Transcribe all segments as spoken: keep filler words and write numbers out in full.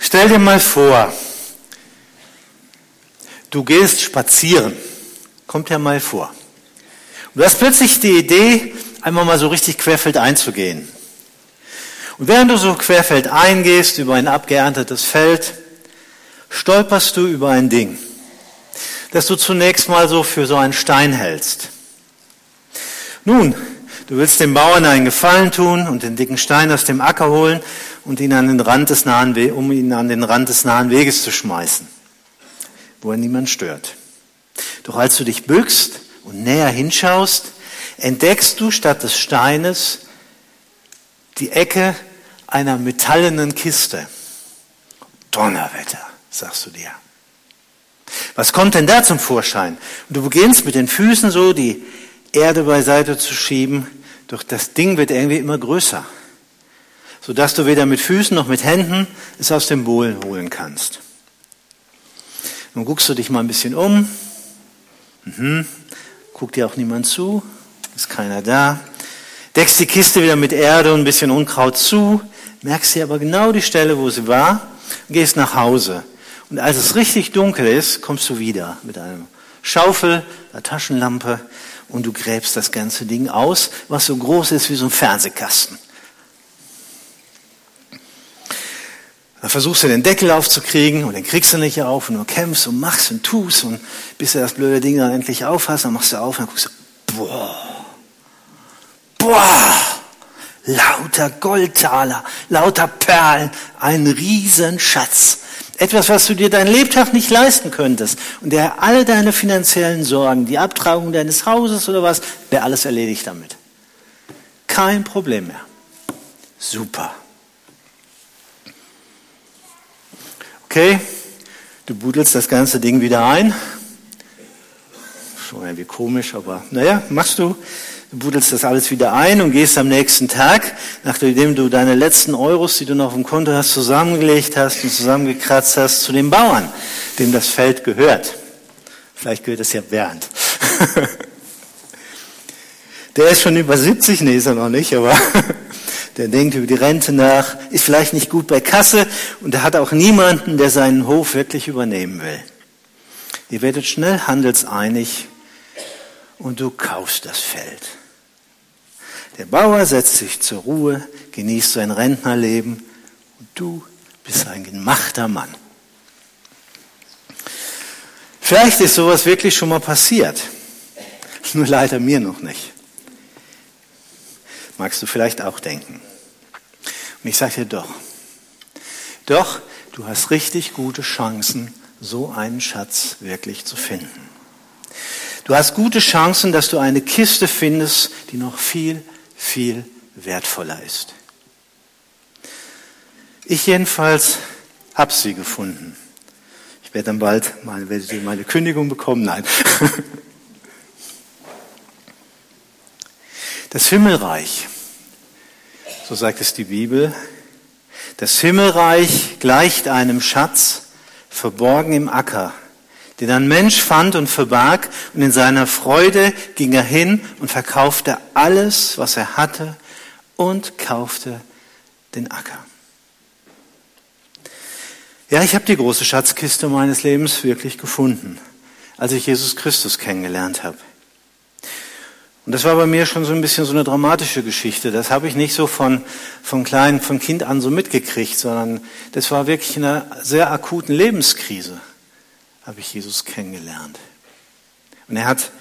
Stell dir mal vor, du gehst spazieren. Kommt ja mal vor. Und du hast plötzlich die Idee, einmal mal so richtig querfeldein zu gehen. Und während du so querfeldein gehst über ein abgeerntetes Feld, stolperst du über ein Ding, das du zunächst mal so für so einen Stein hältst. Nun, du willst dem Bauern einen Gefallen tun und den dicken Stein aus dem Acker holen und ihn an den Rand des nahen We- um ihn an den Rand des nahen Weges zu schmeißen, wo er niemand stört. Doch als du dich bückst und näher hinschaust, entdeckst du statt des Steines die Ecke einer metallenen Kiste. Donnerwetter, sagst du dir. Was kommt denn da zum Vorschein? Und du beginnst mit den Füßen so die Erde beiseite zu schieben, doch das Ding wird irgendwie immer größer, sodass du weder mit Füßen noch mit Händen es aus dem Boden holen kannst. Nun guckst du dich mal ein bisschen um, mhm. Guckt dir auch niemand zu, ist keiner da, deckst die Kiste wieder mit Erde und ein bisschen Unkraut zu, merkst dir aber genau die Stelle, wo sie war, und gehst nach Hause. Und als es richtig dunkel ist, kommst du wieder mit einer Schaufel, einer Taschenlampe und du gräbst das ganze Ding aus, was so groß ist wie so ein Fernsehkasten. Dann versuchst du den Deckel aufzukriegen und den kriegst du nicht auf und du kämpfst und machst und tust und bis du das blöde Ding dann endlich auf hast, dann machst du auf und dann guckst du, boah, boah, lauter Goldtaler, lauter Perlen, ein Riesenschatz. Etwas, was du dir dein Lebtag nicht leisten könntest und der alle deine finanziellen Sorgen, die Abtragung deines Hauses oder was, wäre alles erledigt damit. Kein Problem mehr. Super. Okay, du budelst das ganze Ding wieder ein. Schon irgendwie komisch, aber naja, machst du. Du budelst das alles wieder ein und gehst am nächsten Tag, nachdem du deine letzten Euros, die du noch auf dem Konto hast, zusammengelegt hast und zusammengekratzt hast, zu dem Bauern, dem das Feld gehört. Vielleicht gehört es ja Bernd. Der ist schon über siebzig, nee, ist er noch nicht, aber der denkt über die Rente nach, ist vielleicht nicht gut bei Kasse und er hat auch niemanden, der seinen Hof wirklich übernehmen will. Ihr werdet schnell handelseinig und du kaufst das Feld. Der Bauer setzt sich zur Ruhe, genießt sein Rentnerleben und du bist ein gemachter Mann. Vielleicht ist sowas wirklich schon mal passiert, nur leider mir noch nicht. Magst du vielleicht auch denken. Und ich sage dir doch, doch, du hast richtig gute Chancen, so einen Schatz wirklich zu finden. Du hast gute Chancen, dass du eine Kiste findest, die noch viel, viel wertvoller ist. Ich jedenfalls habe sie gefunden. Ich werde dann bald meine, werde meine Kündigung bekommen. Nein. Das Himmelreich, so sagt es die Bibel, das Himmelreich gleicht einem Schatz, verborgen im Acker, den ein Mensch fand und verbarg, und in seiner Freude ging er hin und verkaufte alles, was er hatte, und kaufte den Acker. Ja, ich habe die große Schatzkiste meines Lebens wirklich gefunden, als ich Jesus Christus kennengelernt habe. Und das war bei mir schon so ein bisschen so eine dramatische Geschichte. Das habe ich nicht so von, von klein, von Kind an so mitgekriegt, sondern das war wirklich in einer sehr akuten Lebenskrise, habe ich Jesus kennengelernt. Und er hat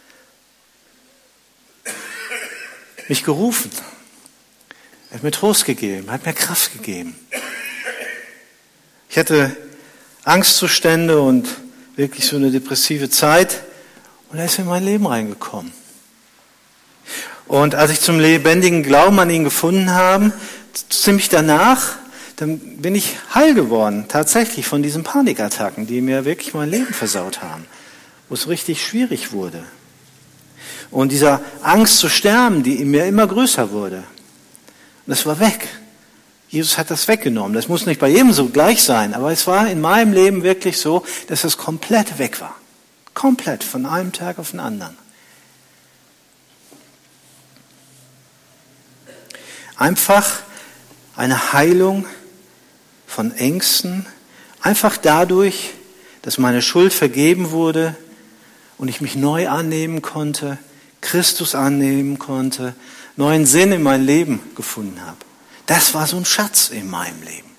mich gerufen. Er hat mir Trost gegeben, er hat mir Kraft gegeben. Ich hatte Angstzustände und wirklich so eine depressive Zeit und er ist in mein Leben reingekommen. Und als ich zum lebendigen Glauben an ihn gefunden habe, ziemlich danach, dann bin ich heil geworden, tatsächlich von diesen Panikattacken, die mir wirklich mein Leben versaut haben, wo es richtig schwierig wurde. Und dieser Angst zu sterben, die in mir immer größer wurde. Und das war weg. Jesus hat das weggenommen. Das muss nicht bei jedem so gleich sein, aber es war in meinem Leben wirklich so, dass es komplett weg war. Komplett, von einem Tag auf den anderen. Einfach eine Heilung von Ängsten, einfach dadurch, dass meine Schuld vergeben wurde und ich mich neu annehmen konnte, Christus annehmen konnte, neuen Sinn in mein Leben gefunden habe. Das war so ein Schatz in meinem Leben.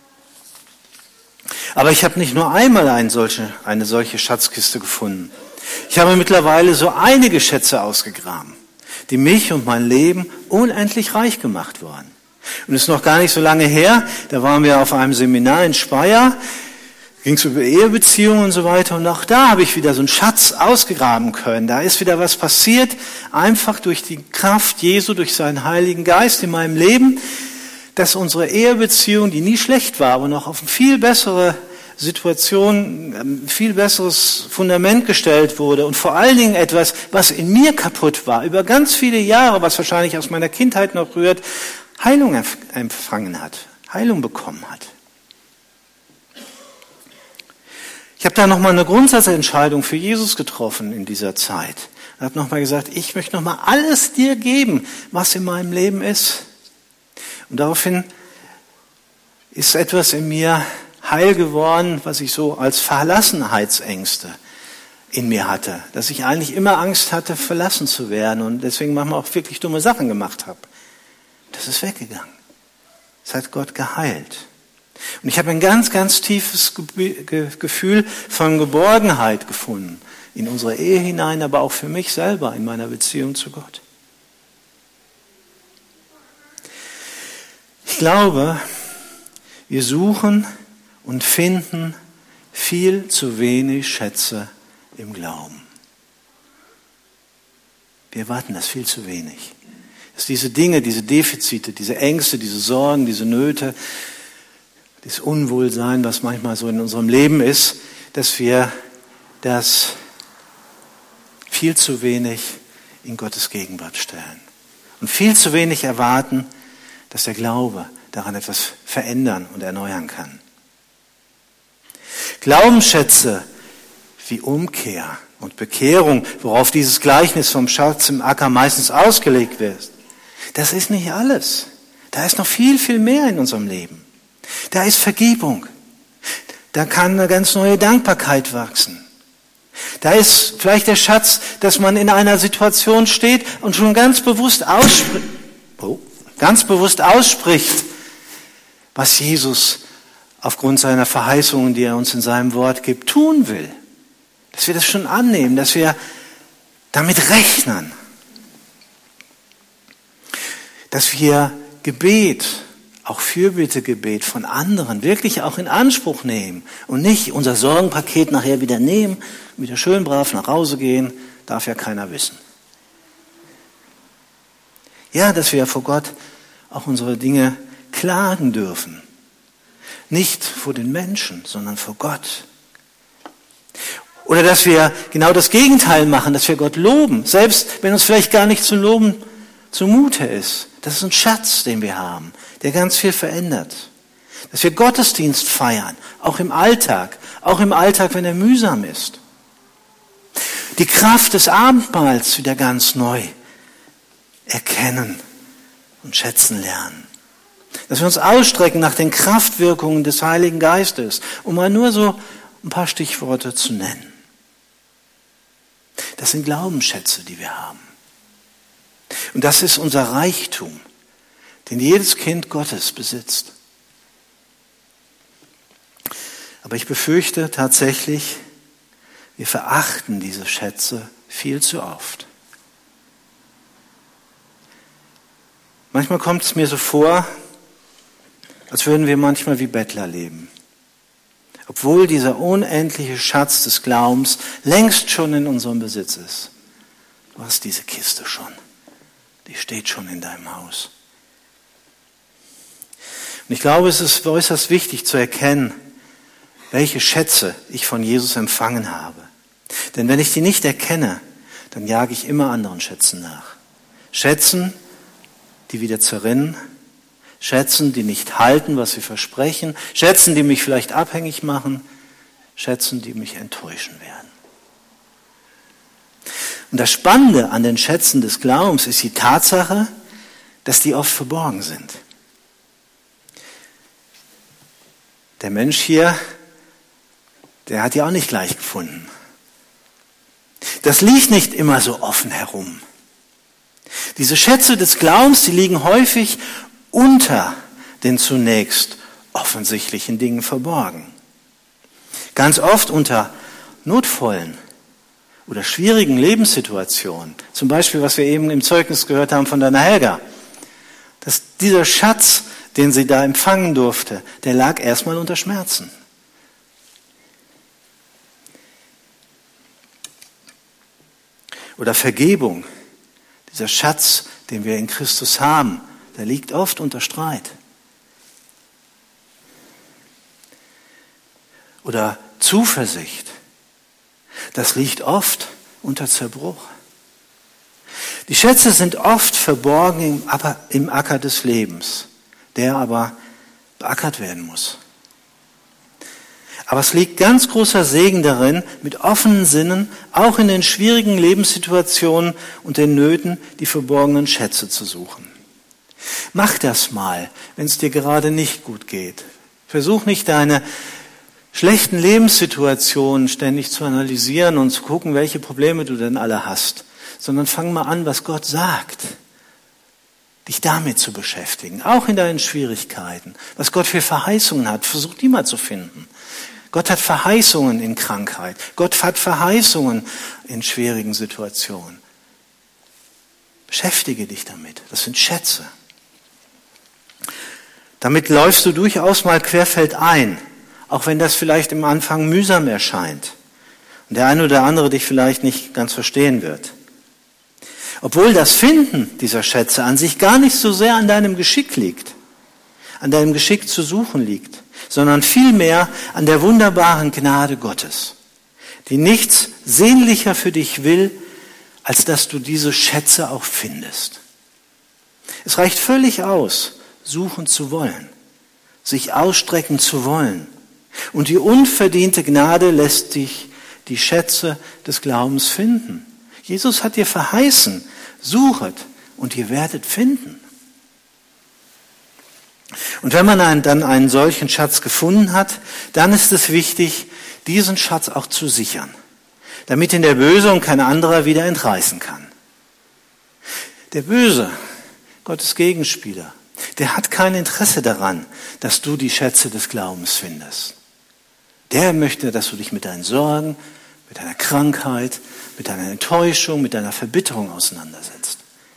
Aber ich habe nicht nur einmal eine solche, eine solche Schatzkiste gefunden. Ich habe mittlerweile so einige Schätze ausgegraben, die mich und mein Leben unendlich reich gemacht waren. Und es ist noch gar nicht so lange her, da waren wir auf einem Seminar in Speyer, ging es über Ehebeziehungen und so weiter. Und auch da habe ich wieder so einen Schatz ausgegraben können. Da ist wieder was passiert, einfach durch die Kraft Jesu, durch seinen Heiligen Geist in meinem Leben, dass unsere Ehebeziehung, die nie schlecht war, aber noch auf eine viel bessere Situation, ein viel besseres Fundament gestellt wurde. Und vor allen Dingen etwas, was in mir kaputt war, über ganz viele Jahre, was wahrscheinlich aus meiner Kindheit noch rührt, Heilung empfangen hat, Heilung bekommen hat. Ich habe da nochmal eine Grundsatzentscheidung für Jesus getroffen in dieser Zeit. Ich habe nochmal gesagt, ich möchte nochmal alles dir geben, was in meinem Leben ist. Und daraufhin ist etwas in mir heil geworden, was ich so als Verlassenheitsängste in mir hatte. Dass ich eigentlich immer Angst hatte, verlassen zu werden und deswegen manchmal auch wirklich dumme Sachen gemacht habe. Das ist weggegangen. Das hat Gott geheilt. Und ich habe ein ganz, ganz tiefes Gefühl von Geborgenheit gefunden. In unsere Ehe hinein, aber auch für mich selber in meiner Beziehung zu Gott. Ich glaube, wir suchen und finden viel zu wenig Schätze im Glauben. Wir erwarten das viel zu wenig. Dass diese Dinge, diese Defizite, diese Ängste, diese Sorgen, diese Nöte, das Unwohlsein, was manchmal so in unserem Leben ist, dass wir das viel zu wenig in Gottes Gegenwart stellen. Und viel zu wenig erwarten, dass der Glaube daran etwas verändern und erneuern kann. Glaubensschätze wie Umkehr und Bekehrung, worauf dieses Gleichnis vom Schatz im Acker meistens ausgelegt wird, das ist nicht alles. Da ist noch viel, viel mehr in unserem Leben. Da ist Vergebung. Da kann eine ganz neue Dankbarkeit wachsen. Da ist vielleicht der Schatz, dass man in einer Situation steht und schon ganz bewusst ausspricht, oh, ganz bewusst ausspricht, was Jesus aufgrund seiner Verheißungen, die er uns in seinem Wort gibt, tun will. Dass wir das schon annehmen, dass wir damit rechnen. Dass wir Gebet, auch Fürbittegebet von anderen wirklich auch in Anspruch nehmen und nicht unser Sorgenpaket nachher wieder nehmen, wieder schön brav nach Hause gehen, darf ja keiner wissen. Ja, dass wir vor Gott auch unsere Dinge klagen dürfen. Nicht vor den Menschen, sondern vor Gott. Oder dass wir genau das Gegenteil machen, dass wir Gott loben, selbst wenn uns vielleicht gar nicht zu loben zumute ist. Das ist ein Schatz, den wir haben, der ganz viel verändert. Dass wir Gottesdienst feiern, auch im Alltag, auch im Alltag, wenn er mühsam ist. Die Kraft des Abendmahls wieder ganz neu erkennen und schätzen lernen. Dass wir uns ausstrecken nach den Kraftwirkungen des Heiligen Geistes, um mal nur so ein paar Stichworte zu nennen. Das sind Glaubensschätze, die wir haben. Und das ist unser Reichtum, den jedes Kind Gottes besitzt. Aber ich befürchte tatsächlich, wir verachten diese Schätze viel zu oft. Manchmal kommt es mir so vor, als würden wir manchmal wie Bettler leben. Obwohl dieser unendliche Schatz des Glaubens längst schon in unserem Besitz ist. Du hast diese Kiste schon. Die steht schon in deinem Haus. Und ich glaube, es ist äußerst wichtig zu erkennen, welche Schätze ich von Jesus empfangen habe. Denn wenn ich die nicht erkenne, dann jage ich immer anderen Schätzen nach. Schätzen, die wieder zerrinnen, Schätzen, die nicht halten, was sie versprechen, Schätzen, die mich vielleicht abhängig machen, Schätzen, die mich enttäuschen werden. Und das Spannende an den Schätzen des Glaubens ist die Tatsache, dass die oft verborgen sind. der Mensch hier, der hat die auch nicht gleich gefunden. Das liegt nicht immer so offen herum. Diese Schätze des Glaubens, die liegen häufig unter den zunächst offensichtlichen Dingen verborgen. Ganz oft unter notvollen oder schwierigen Lebenssituationen. Zum Beispiel, was wir eben im Zeugnis gehört haben von deiner Helga. Dass dieser Schatz, den sie da empfangen durfte, der lag erstmal unter Schmerzen. Oder Vergebung. Dieser Schatz, den wir in Christus haben, der liegt oft unter Streit. Oder Zuversicht. Das liegt oft unter Zerbruch. Die Schätze sind oft verborgen im Acker des Lebens, der aber beackert werden muss. Aber es liegt ganz großer Segen darin, mit offenen Sinnen, auch in den schwierigen Lebenssituationen und den Nöten, die verborgenen Schätze zu suchen. Mach das mal, wenn es dir gerade nicht gut geht. Versuch nicht deine schlechten Lebenssituationen ständig zu analysieren und zu gucken, welche Probleme du denn alle hast, sondern fang mal an, was Gott sagt, dich damit zu beschäftigen, auch in deinen Schwierigkeiten, was Gott für Verheißungen hat, versuch die mal zu finden. Gott hat Verheißungen in Krankheit, Gott hat Verheißungen in schwierigen Situationen. Beschäftige dich damit, das sind Schätze. Damit läufst du durchaus mal querfeldein, auch wenn das vielleicht im Anfang mühsam erscheint und der eine oder andere dich vielleicht nicht ganz verstehen wird. Obwohl das Finden dieser Schätze an sich gar nicht so sehr an deinem Geschick liegt, an deinem Geschick zu suchen liegt, sondern vielmehr an der wunderbaren Gnade Gottes, die nichts sehnlicher für dich will, als dass du diese Schätze auch findest. Es reicht völlig aus, suchen zu wollen, sich ausstrecken zu wollen. Und die unverdiente Gnade lässt dich die Schätze des Glaubens finden. Jesus hat dir verheißen, suchet und ihr werdet finden. Und wenn man dann einen solchen Schatz gefunden hat, dann ist es wichtig, diesen Schatz auch zu sichern, damit ihn der Böse und kein anderer wieder entreißen kann. Der Böse, Gottes Gegenspieler, der hat kein Interesse daran, dass du die Schätze des Glaubens findest. Der möchte, dass du dich mit deinen Sorgen, mit deiner Krankheit, mit deiner Enttäuschung, mit deiner Verbitterung auseinandersetzt.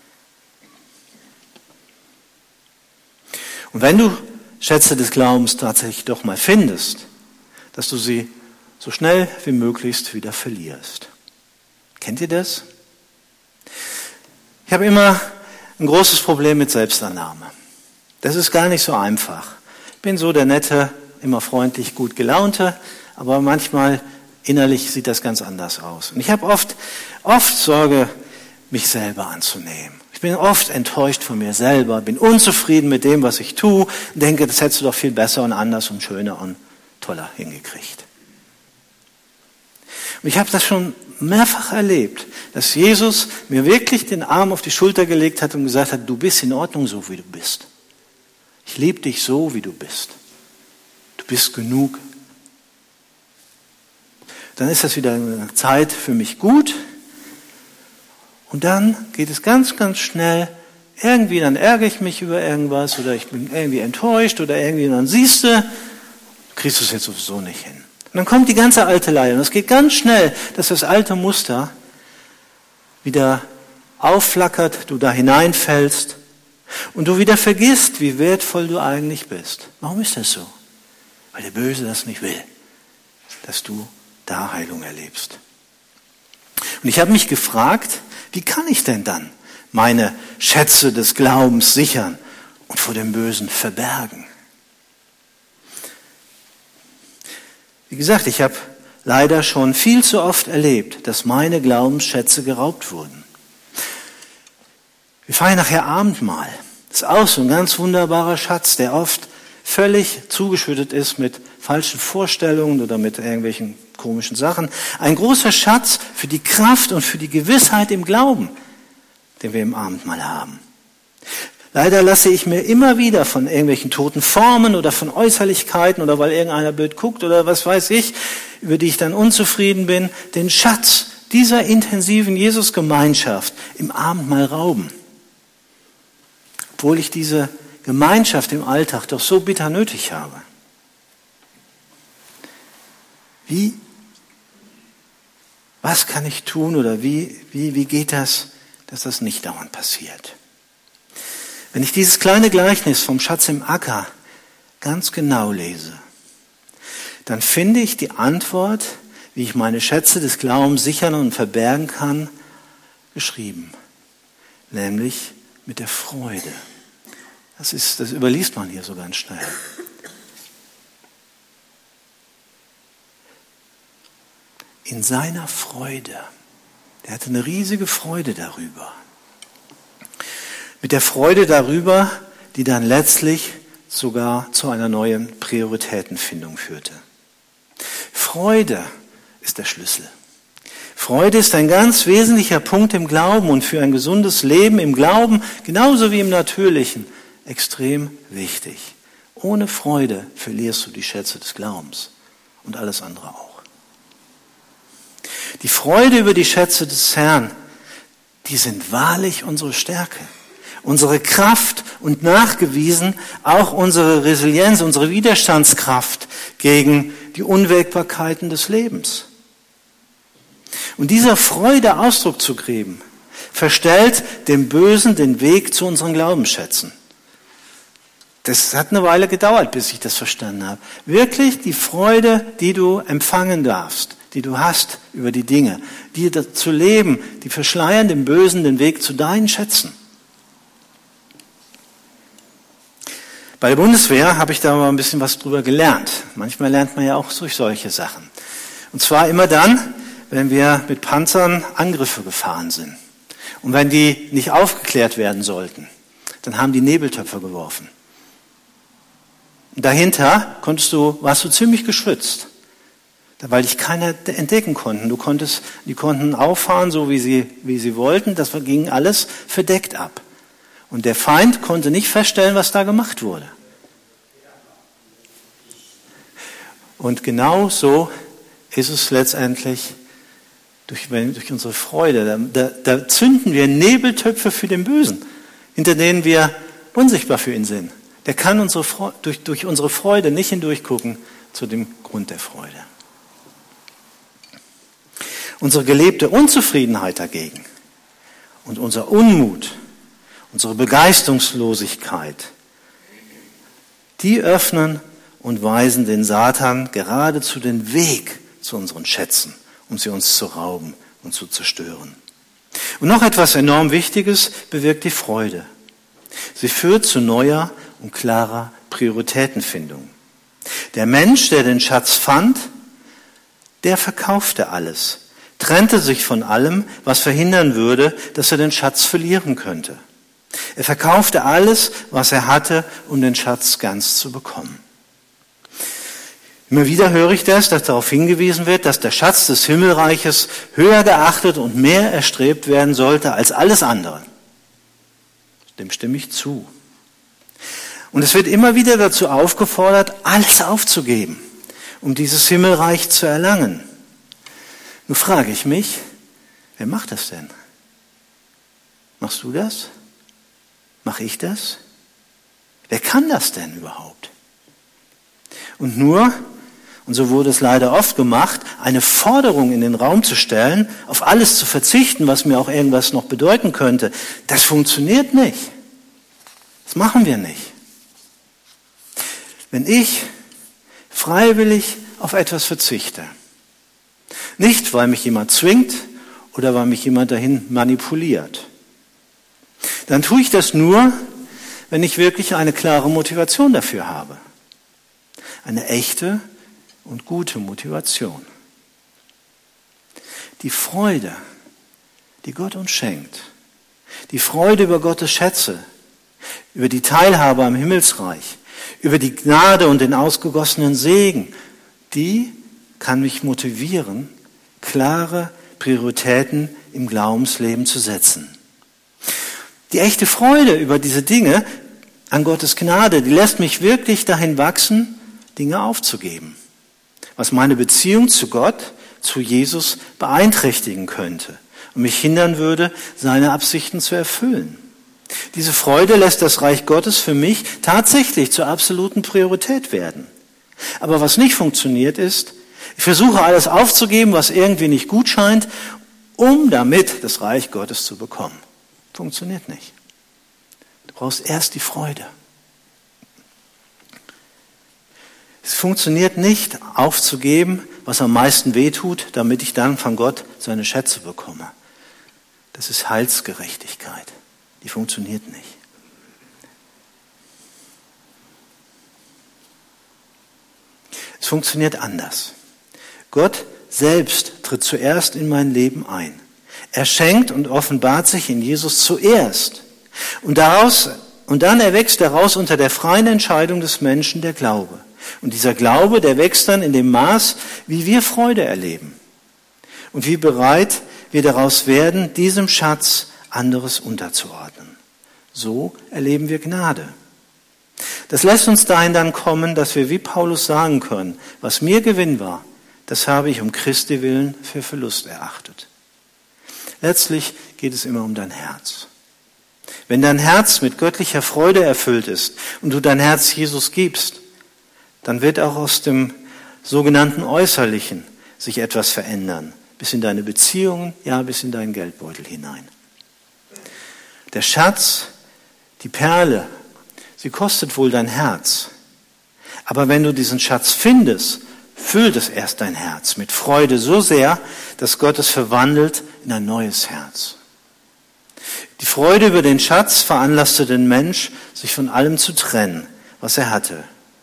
Und wenn du Schätze des Glaubens tatsächlich doch mal findest, dass du sie so schnell wie möglichst wieder verlierst. Kennt ihr das? Ich habe immer ein großes Problem mit Selbstannahme. Das ist gar nicht so einfach. Ich bin so der nette, immer freundlich, gut gelaunte, aber manchmal innerlich sieht das ganz anders aus. Und ich habe oft, oft Sorge, mich selber anzunehmen. Ich bin oft enttäuscht von mir selber, bin unzufrieden mit dem, was ich tue, und denke, das hättest du doch viel besser und anders und schöner und toller hingekriegt. Und ich habe das schon mehrfach erlebt, dass Jesus mir wirklich den Arm auf die Schulter gelegt hat und gesagt hat, du bist in Ordnung so, wie du bist. Ich liebe dich so, wie du bist. Du bist genug. Dann ist das wieder eine Zeit für mich gut. Und dann geht es ganz, ganz schnell. Irgendwie, dann ärgere ich mich über irgendwas oder ich bin irgendwie enttäuscht oder irgendwie, und dann siehst du, du kriegst es jetzt sowieso nicht hin. Und dann kommt die ganze alte Leier. Und es geht ganz schnell, dass das alte Muster wieder aufflackert, du da hineinfällst und du wieder vergisst, wie wertvoll du eigentlich bist. Warum ist das so? Weil der Böse das nicht will, dass du da Heilung erlebst. Und ich habe mich gefragt, wie kann ich denn dann meine Schätze des Glaubens sichern und vor dem Bösen verbergen? Wie gesagt, ich habe leider schon viel zu oft erlebt, dass meine Glaubensschätze geraubt wurden. Wir feiern nachher Abendmahl. Das ist auch so ein ganz wunderbarer Schatz, der oft völlig zugeschüttet ist mit falschen Vorstellungen oder mit irgendwelchen komischen Sachen. Ein großer Schatz für die Kraft und für die Gewissheit im Glauben, den wir im Abendmahl haben. Leider lasse ich mir immer wieder von irgendwelchen toten Formen oder von Äußerlichkeiten oder weil irgendeiner blöd guckt oder was weiß ich, über die ich dann unzufrieden bin, den Schatz dieser intensiven Jesusgemeinschaft im Abendmahl rauben. Obwohl ich diese Gemeinschaft im Alltag doch so bitter nötig habe. Wie, was kann ich tun oder wie, wie, wie geht das, dass das nicht dauernd passiert? Wenn ich dieses kleine Gleichnis vom Schatz im Acker ganz genau lese, dann finde ich die Antwort, wie ich meine Schätze des Glaubens sichern und verbergen kann, geschrieben. Nämlich mit der Freude. Das ist, das überliest man hier so ganz schnell. In seiner Freude. Der hatte eine riesige Freude darüber. Mit der Freude darüber, die dann letztlich sogar zu einer neuen Prioritätenfindung führte. Freude ist der Schlüssel. Freude ist ein ganz wesentlicher Punkt im Glauben und für ein gesundes Leben im Glauben, genauso wie im Natürlichen, extrem wichtig. Ohne Freude verlierst du die Schätze des Glaubens und alles andere auch. Die Freude über die Schätze des Herrn, die sind wahrlich unsere Stärke, unsere Kraft und nachgewiesen auch unsere Resilienz, unsere Widerstandskraft gegen die Unwägbarkeiten des Lebens. Und dieser Freude Ausdruck zu geben, verstellt dem Bösen den Weg zu unseren Glaubensschätzen. Das hat eine Weile gedauert, bis ich das verstanden habe. Wirklich die Freude, die du empfangen darfst, die du hast über die Dinge, die zu leben, die verschleiern dem Bösen den Weg zu deinen Schätzen. Bei der Bundeswehr habe ich da mal ein bisschen was drüber gelernt. Manchmal lernt man ja auch durch solche Sachen. Und zwar immer dann, wenn wir mit Panzern Angriffe gefahren sind. Und wenn die nicht aufgeklärt werden sollten, dann haben die Nebeltöpfe geworfen. Und dahinter konntest du, warst du ziemlich geschützt, weil dich keiner entdecken konnten. Du konntest, die konnten auffahren, so wie sie, wie sie wollten. Das ging alles verdeckt ab. Und der Feind konnte nicht feststellen, was da gemacht wurde. Und genau so ist es letztendlich durch, durch unsere Freude. Da, da, da zünden wir Nebeltöpfe für den Bösen, hinter denen wir unsichtbar für ihn sind. Der kann unsere Freude, durch, durch unsere Freude nicht hindurchgucken zu dem Grund der Freude. Unsere gelebte Unzufriedenheit dagegen und unser Unmut, unsere Begeisterungslosigkeit, die öffnen und weisen den Satan geradezu den Weg zu unseren Schätzen, um sie uns zu rauben und zu zerstören. Und noch etwas enorm Wichtiges bewirkt die Freude. Sie führt zu neuer und klarer Prioritätenfindung. Der Mensch, der den Schatz fand, der verkaufte alles, trennte sich von allem, was verhindern würde, dass er den Schatz verlieren könnte. Er verkaufte alles, was er hatte, um den Schatz ganz zu bekommen. Immer wieder höre ich das, dass darauf hingewiesen wird, dass der Schatz des Himmelreiches höher geachtet und mehr erstrebt werden sollte als alles andere. Dem stimme ich zu. Und es wird immer wieder dazu aufgefordert, alles aufzugeben, um dieses Himmelreich zu erlangen. Nun frage ich mich, wer macht das denn? Machst du das? Mache ich das? Wer kann das denn überhaupt? Und nur, und so wurde es leider oft gemacht, eine Forderung in den Raum zu stellen, auf alles zu verzichten, was mir auch irgendwas noch bedeuten könnte, das funktioniert nicht. Das machen wir nicht. Wenn ich freiwillig auf etwas verzichte, nicht weil mich jemand zwingt oder weil mich jemand dahin manipuliert, dann tue ich das nur, wenn ich wirklich eine klare Motivation dafür habe. Eine echte und gute Motivation. Die Freude, die Gott uns schenkt, die Freude über Gottes Schätze, über die Teilhabe am Himmelsreich, über die Gnade und den ausgegossenen Segen, die kann mich motivieren, klare Prioritäten im Glaubensleben zu setzen. Die echte Freude über diese Dinge an Gottes Gnade, die lässt mich wirklich dahin wachsen, Dinge aufzugeben, was meine Beziehung zu Gott, zu Jesus beeinträchtigen könnte und mich hindern würde, seine Absichten zu erfüllen. Diese Freude lässt das Reich Gottes für mich tatsächlich zur absoluten Priorität werden. Aber was nicht funktioniert ist, ich versuche alles aufzugeben, was irgendwie nicht gut scheint, um damit das Reich Gottes zu bekommen. Funktioniert nicht. Du brauchst erst die Freude. Es funktioniert nicht, aufzugeben, was am meisten wehtut, damit ich dann von Gott seine Schätze bekomme. Das ist Heilsgerechtigkeit. Die funktioniert nicht. Es funktioniert anders. Gott selbst tritt zuerst in mein Leben ein. Er schenkt und offenbart sich in Jesus zuerst. Und daraus, und dann erwächst daraus unter der freien Entscheidung des Menschen der Glaube. Und dieser Glaube, der wächst dann in dem Maß, wie wir Freude erleben. Und wie bereit wir daraus werden, diesem Schatz anderes unterzuordnen. So erleben wir Gnade. Das lässt uns dahin dann kommen, dass wir wie Paulus sagen können, was mir Gewinn war, das habe ich um Christi willen für Verlust erachtet. Letztlich geht es immer um dein Herz. Wenn dein Herz mit göttlicher Freude erfüllt ist und du dein Herz Jesus gibst, dann wird auch aus dem sogenannten Äußerlichen sich etwas verändern, bis in deine Beziehungen, ja bis in deinen Geldbeutel hinein. Der Schatz, die Perle, sie kostet wohl dein Herz. Aber wenn du diesen Schatz findest, füllt es erst dein Herz mit Freude so sehr, dass Gott es verwandelt in ein neues Herz. Die Freude über den Schatz veranlasste den Mensch, sich von allem zu trennen, was er hatte.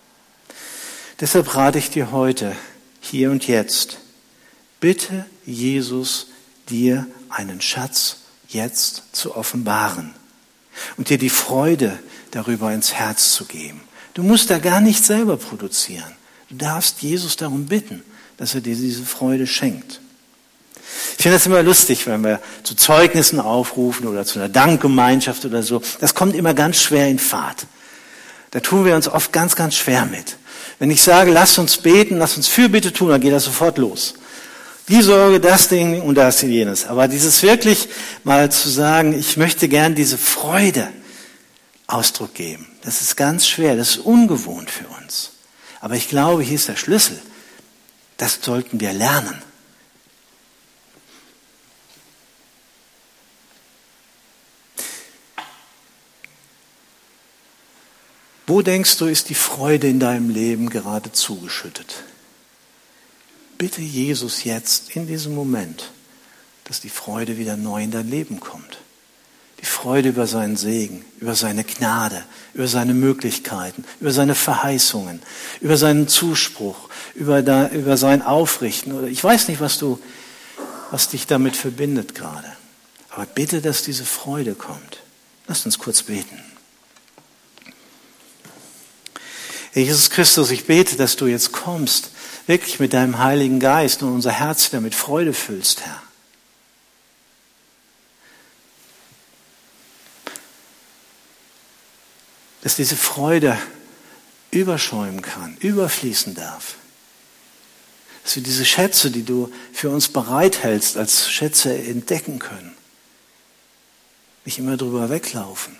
Deshalb rate ich dir heute, hier und jetzt, bitte Jesus, dir einen Schatz jetzt zu offenbaren und dir die Freude darüber ins Herz zu geben. Du musst da gar nicht selber produzieren. Du darfst Jesus darum bitten, dass er dir diese Freude schenkt. Ich finde das immer lustig, wenn wir zu Zeugnissen aufrufen oder zu einer Dankgemeinschaft oder so. Das kommt immer ganz schwer in Fahrt. Da tun wir uns oft ganz, ganz schwer mit. Wenn ich sage, lasst uns beten, lasst uns Fürbitte tun, dann geht das sofort los. Die Sorge, das Ding und das jenes. Aber dieses wirklich mal zu sagen, ich möchte gern diese Freude Ausdruck geben, das ist ganz schwer, das ist ungewohnt für uns. Aber ich glaube, hier ist der Schlüssel. Das sollten wir lernen. Wo denkst du, ist die Freude in deinem Leben gerade zugeschüttet? Bitte Jesus jetzt in diesem Moment, dass die Freude wieder neu in dein Leben kommt. Die Freude über seinen Segen, über seine Gnade, über seine Möglichkeiten, über seine Verheißungen, über seinen Zuspruch, über, da, über sein Aufrichten. Oder ich weiß nicht, was du, was dich damit verbindet gerade. Aber bitte, dass diese Freude kommt. Lasst uns kurz beten. Herr Jesus Christus, ich bete, dass du jetzt kommst, wirklich mit deinem Heiligen Geist und unser Herz wieder mit Freude füllst, Herr. Dass diese Freude überschäumen kann, überfließen darf. Dass wir diese Schätze, die du für uns bereithältst, als Schätze entdecken können. Nicht immer drüber weglaufen.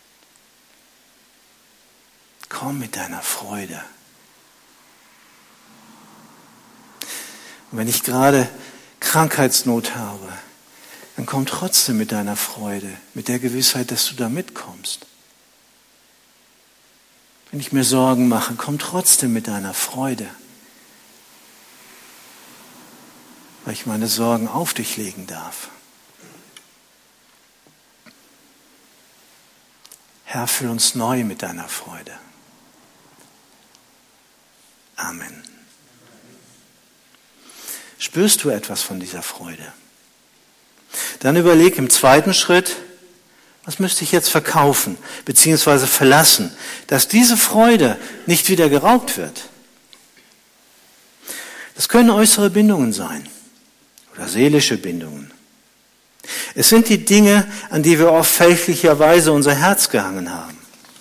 Komm mit deiner Freude. Und wenn ich gerade Krankheitsnot habe, dann komm trotzdem mit deiner Freude, mit der Gewissheit, dass du da mitkommst. Wenn ich mir Sorgen mache, komm trotzdem mit deiner Freude, weil ich meine Sorgen auf dich legen darf. Herr, füll uns neu mit deiner Freude. Amen. Spürst du etwas von dieser Freude? Dann überleg im zweiten Schritt, was müsste ich jetzt verkaufen bzw. verlassen, dass diese Freude nicht wieder geraubt wird? Das können äußere Bindungen sein oder seelische Bindungen. Es sind die Dinge, an die wir oft fälschlicherweise unser Herz gehangen haben.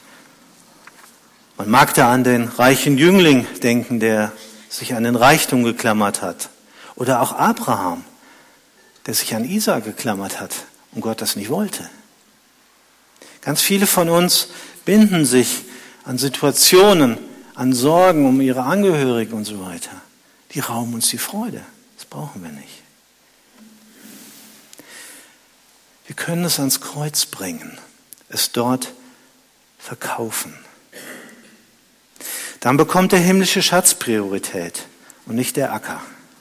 Man mag da an den reichen Jüngling denken, der sich an den Reichtum geklammert hat. Oder auch Abraham, der sich an Isaak geklammert hat und Gott das nicht wollte. Ganz viele von uns binden sich an Situationen, an Sorgen um ihre Angehörigen und so weiter. Die rauben uns die Freude. Das brauchen wir nicht. Wir können es ans Kreuz bringen, es dort verkaufen. Dann bekommt der himmlische Schatz Priorität und nicht der Acker.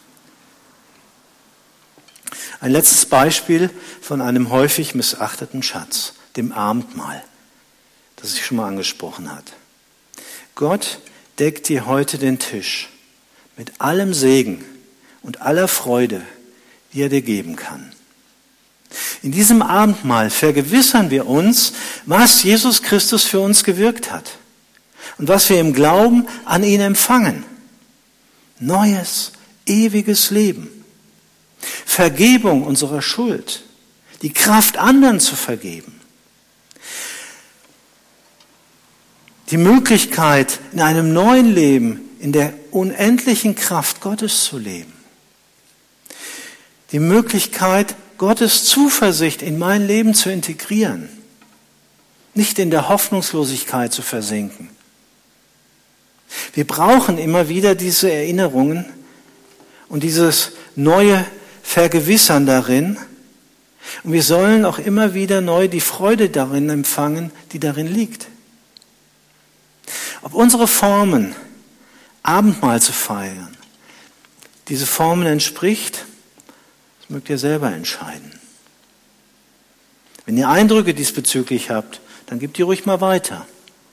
Ein letztes Beispiel von einem häufig missachteten Schatz, dem Abendmahl, das ich schon mal angesprochen habe. Gott deckt dir heute den Tisch mit allem Segen und aller Freude, die er dir geben kann. In diesem Abendmahl vergewissern wir uns, was Jesus Christus für uns gewirkt hat und was wir im Glauben an ihn empfangen. Neues, ewiges Leben. Vergebung unserer Schuld, die Kraft, anderen zu vergeben. Die Möglichkeit, in einem neuen Leben, in der unendlichen Kraft Gottes zu leben. Die Möglichkeit, Gottes Zuversicht in mein Leben zu integrieren. Nicht in der Hoffnungslosigkeit zu versinken. Wir brauchen immer wieder diese Erinnerungen und dieses neue Vergewissern darin. Und wir sollen auch immer wieder neu die Freude darin empfangen, die darin liegt. Ob unsere Formen, Abendmahl zu feiern, diese Formen entspricht, das mögt ihr selber entscheiden. Wenn ihr Eindrücke diesbezüglich habt, dann gebt die ruhig mal weiter.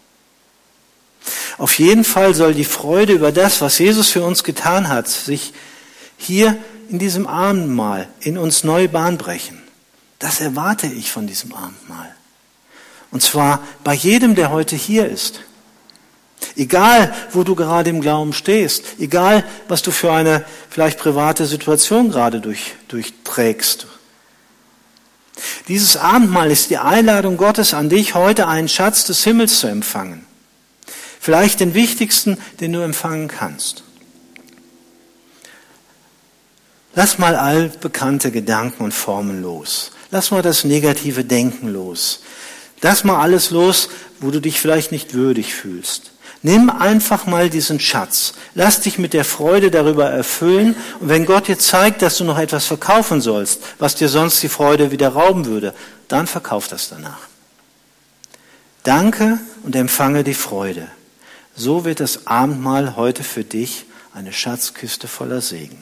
Auf jeden Fall soll die Freude über das, was Jesus für uns getan hat, sich hier in diesem Abendmahl in uns neu Bahn brechen. Das erwarte ich von diesem Abendmahl. Und zwar bei jedem, der heute hier ist. Egal, wo du gerade im Glauben stehst, egal, was du für eine vielleicht private Situation gerade durch, durchträgst. Dieses Abendmahl ist die Einladung Gottes an dich, heute einen Schatz des Himmels zu empfangen. Vielleicht den wichtigsten, den du empfangen kannst. Lass mal altbekannte Gedanken und Formen los. Lass mal das negative Denken los. Lass mal alles los, wo du dich vielleicht nicht würdig fühlst. Nimm einfach mal diesen Schatz. Lass dich mit der Freude darüber erfüllen. Und wenn Gott dir zeigt, dass du noch etwas verkaufen sollst, was dir sonst die Freude wieder rauben würde, dann verkauf das danach. Danke und empfange die Freude. So wird das Abendmahl heute für dich eine Schatzkiste voller Segen.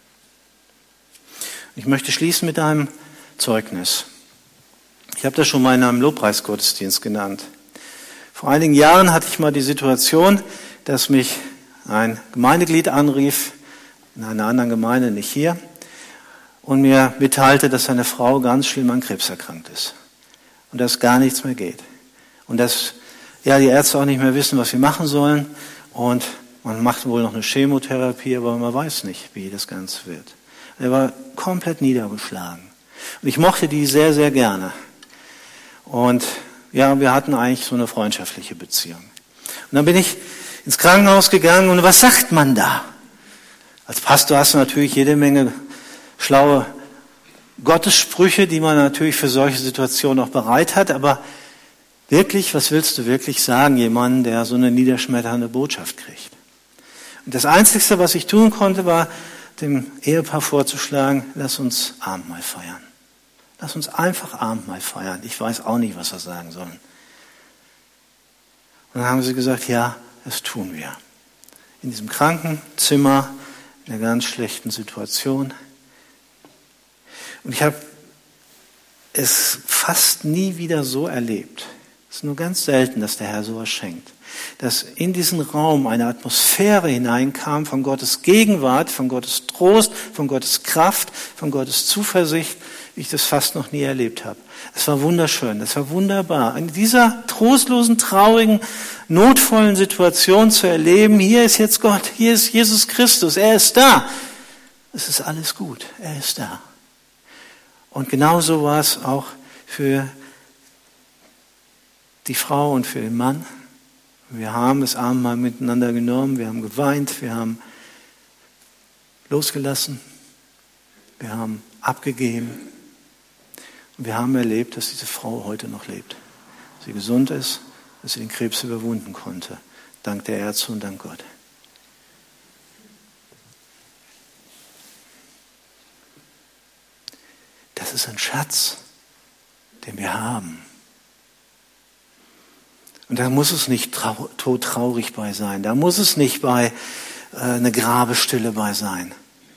Ich möchte schließen mit einem Zeugnis. Ich habe das schon mal in einem Lobpreisgottesdienst genannt. Vor einigen Jahren hatte ich mal die Situation, dass mich ein Gemeindeglied anrief, in einer anderen Gemeinde, nicht hier, und mir mitteilte, dass seine Frau ganz schlimm an Krebs erkrankt ist und dass gar nichts mehr geht. Und dass ja, die Ärzte auch nicht mehr wissen, was sie machen sollen, und man macht wohl noch eine Chemotherapie, aber man weiß nicht, wie das Ganze wird. Er war komplett niedergeschlagen. Und ich mochte die sehr, sehr gerne. Und ja, wir hatten eigentlich so eine freundschaftliche Beziehung. Und dann bin ich ins Krankenhaus gegangen, und was sagt man da? Als Pastor hast du natürlich jede Menge schlaue Gottessprüche, die man natürlich für solche Situationen auch bereit hat, aber wirklich, was willst du wirklich sagen, jemandem, der so eine niederschmetternde Botschaft kriegt? Und das Einzige, was ich tun konnte, war, dem Ehepaar vorzuschlagen, lass uns Abendmahl feiern. Lass uns einfach Abendmahl feiern. Ich weiß auch nicht, was wir sagen sollen. Und dann haben sie gesagt, ja, das tun wir. In diesem Krankenzimmer, in einer ganz schlechten Situation. Und ich habe es fast nie wieder so erlebt. Es ist nur ganz selten, dass der Herr sowas schenkt. Dass in diesen Raum eine Atmosphäre hineinkam von Gottes Gegenwart, von Gottes Trost, von Gottes Kraft, von Gottes Zuversicht, wie ich das fast noch nie erlebt habe. Es war wunderschön, es war wunderbar. In dieser trostlosen, traurigen, notvollen Situation zu erleben, hier ist jetzt Gott, hier ist Jesus Christus, er ist da. Es ist alles gut, er ist da. Und genauso war es auch für die Frau und für den Mann. Wir haben das Abendmahl miteinander genommen, wir haben geweint, wir haben losgelassen, wir haben abgegeben und wir haben erlebt, dass diese Frau heute noch lebt. Dass sie gesund ist, dass sie den Krebs überwinden konnte. Dank der Ärzte und dank Gott. Das ist ein Schatz, den wir haben. Und da muss es nicht trau- todtraurig bei sein. Da muss es nicht bei äh, eine Grabestille bei sein.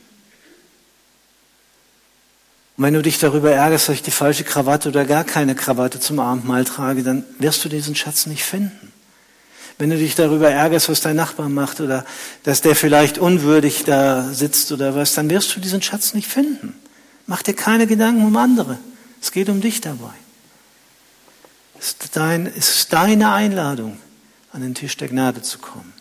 Und wenn du dich darüber ärgerst, dass ich die falsche Krawatte oder gar keine Krawatte zum Abendmahl trage, dann wirst du diesen Schatz nicht finden. Wenn du dich darüber ärgerst, was dein Nachbar macht oder dass der vielleicht unwürdig da sitzt oder was, dann wirst du diesen Schatz nicht finden. Mach dir keine Gedanken um andere. Es geht um dich dabei. Es ist, dein, es ist deine Einladung, an den Tisch der Gnade zu kommen.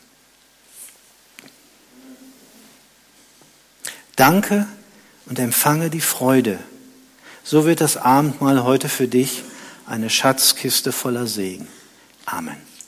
Danke und empfange die Freude. So wird das Abendmahl heute für dich eine Schatzkiste voller Segen. Amen.